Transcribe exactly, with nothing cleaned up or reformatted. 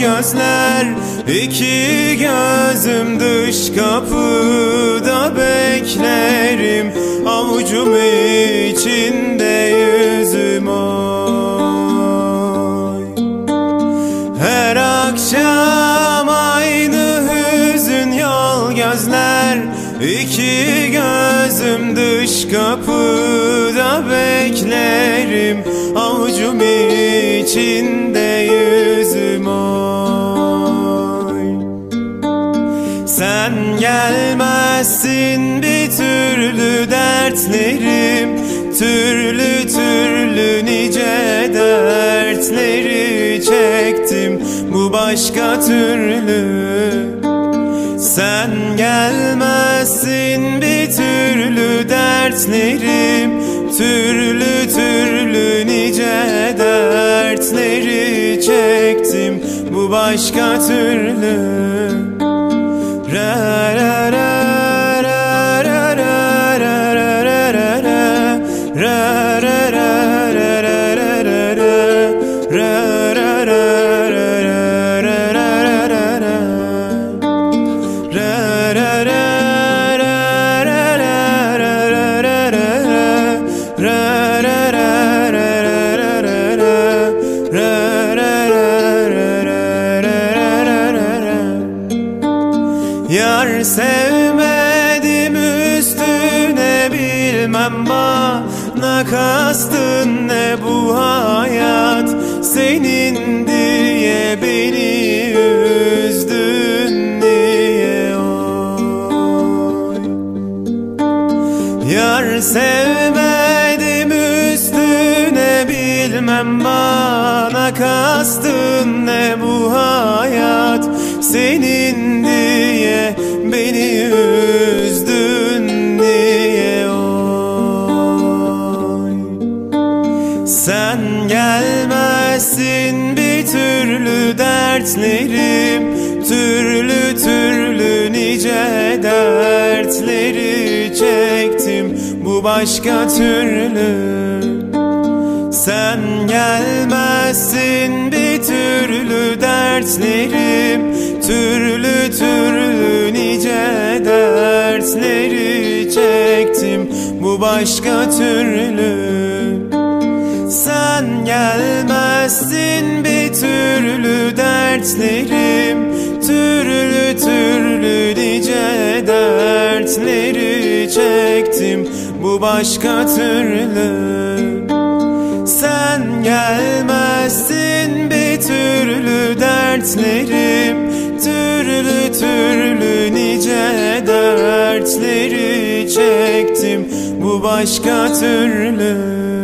gözler, iki gözüm dış kapıda beklerim. Avucum içinde yüzüm oy. Her akşam aynı hüzün yol gözler, iki gözüm dış kapıda beklerim. Avucum içinde yüzüm oy. Sen gelmezsin bir türlü dertlerim, türlü türlü nice dertleri çektim bu başka türlü. Sen gelmezsin bir türlü dertlerim, türlü türlü nice dertleri çektim bu başka türlü. Ra ra ra ra ra ra ra ra ra ra ra ra ra Yar sevmedim üstüne bilmem bana kastın ne bu hayat, senin diye beni üzdün niye oy. Yar sevmedim üstüne bilmem bana kastın ne bu hayat, senin diye beni üzdün niye oy. Sen gelmezsin bir türlü dertlerim, türlü türlü nice dertleri çektim bu başka türlü. Sen gelmezsin bir türlü dertlerim, türlü türlü nice dertleri çektim bu başka türlü. Sen gelmezsin bir türlü dertlerim, türlü türlü nice dertleri çektim bu başka türlü. Sen gelmezsin bir türlü dertlerim, türlü türlü nice dertleri çektim bu başka türlü.